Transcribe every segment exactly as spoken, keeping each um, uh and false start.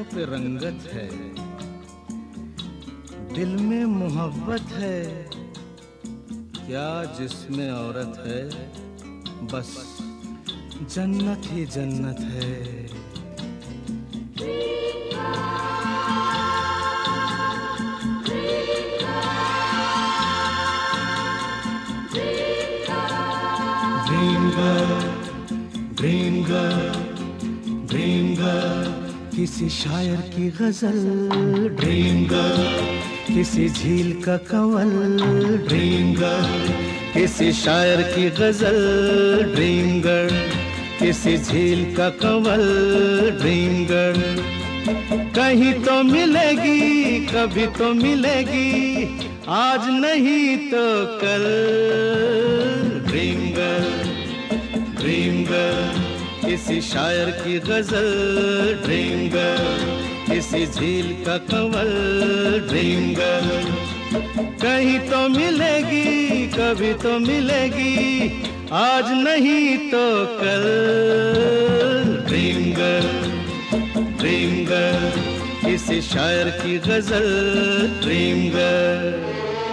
पे रंगत है, दिल में मोहब्बत है, क्या जिसमें औरत है, बस जन्नत ही जन्नत है। Dream girl, dream girl, dream girl, किसी शायर की गजल, ड्रीम गर्ल, किसी झील का कंवल, ड्रीम गर्ल, किसी शायर की गजल, ड्रीम गर्ल, किसी झील का कंवल, ड्रीम गर्ल। कहीं तो मिलेगी, कभी तो मिलेगी, आज नहीं तो कल, ड्रीम गर्ल, ड्रीम गर्ल, किसी शायर की गजल, ड्रीम गर्ल, किसी झील का कंवल, ड्रीम गर्ल। कहीं तो मिलेगी, कभी तो मिलेगी, आज नहीं तो कल, ड्रीम गर्ल, ड्रीम गर्ल, किसी शायर की गजल, ड्रीम गर्ल।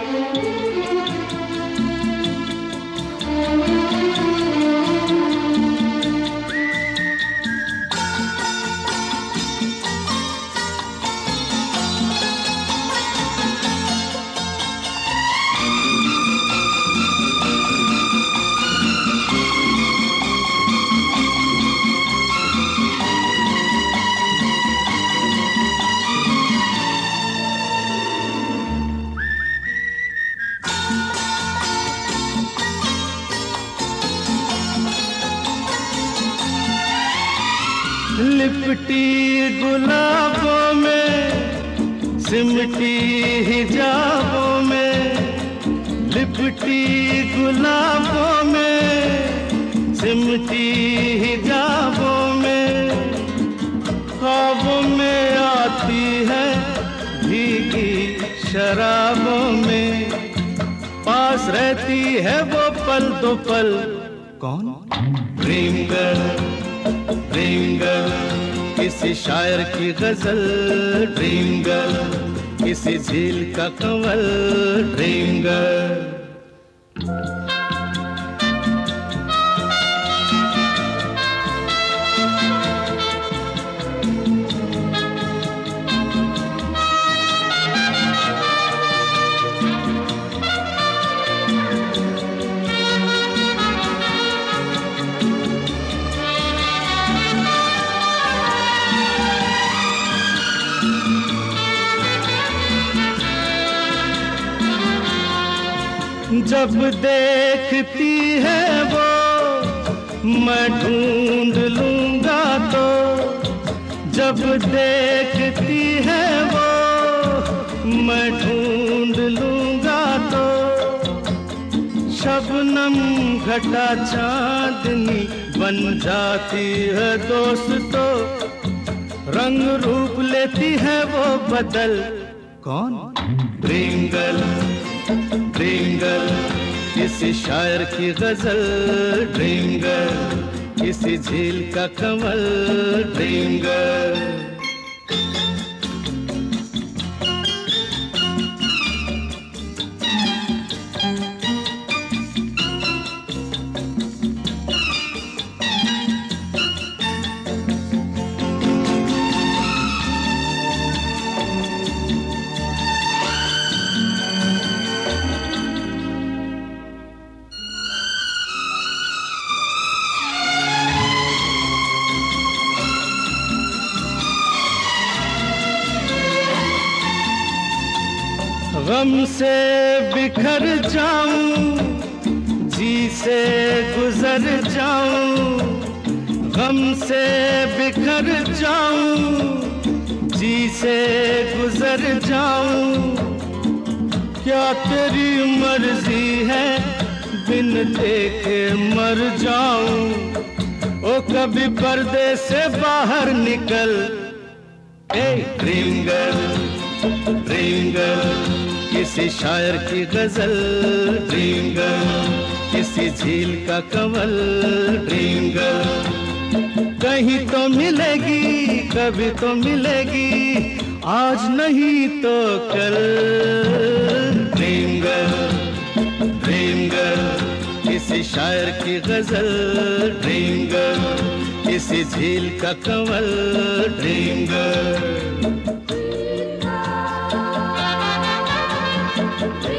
लिपटी गुलाबों में, सिमटी हिजाबों में, लिपटी गुलाबों में, सिमटी हिजाबों में, ख्वाबों में आती है भीगी शराबों में, पास रहती है वो पल दो पल, कौन? ड्रीम गर्ल, ड्रीम गर्ल, किसी शायर की गजल, ड्रीम गर्ल, किसी झील का कंवल, ड्रीम गर्ल। जब देखती है वो मैं ढूंढ लूंगा तो, जब देखती है वो मैं ढूंढ लूंगा तो, शबनम घटा चांदनी बन जाती है दोस्तों, रंग रूप लेती है वो बदल, कौन? ड्रीम गर्ल, ड्रीम गर्ल, किसी शायर की गजल, ड्रीम गर्ल, किसी झील का कंवल, ड्रीम गर्ल। गम से बिखर जाऊं, जी से गुजर जाऊं, गम से बिखर जाऊं, जी से गुजर जाऊं, क्या तेरी मर्जी है बिन देखे मर जाऊं, ओ कभी पर्दे से बाहर निकल, ए ड्रीम गर्ल, ड्रीम गर्ल, किसी शायर की गजल, ड्रीम गर्ल, किसी झील का कंवल, ड्रीम गर्ल। कहीं तो मिलेगी, कभी तो मिलेगी, आज नहीं तो कल। ड्रीम गर्ल, ड्रीम गर्ल, किसी शायर की गजल। ड्रीम गर्ल, किसी झील का कंवल। Dream girl.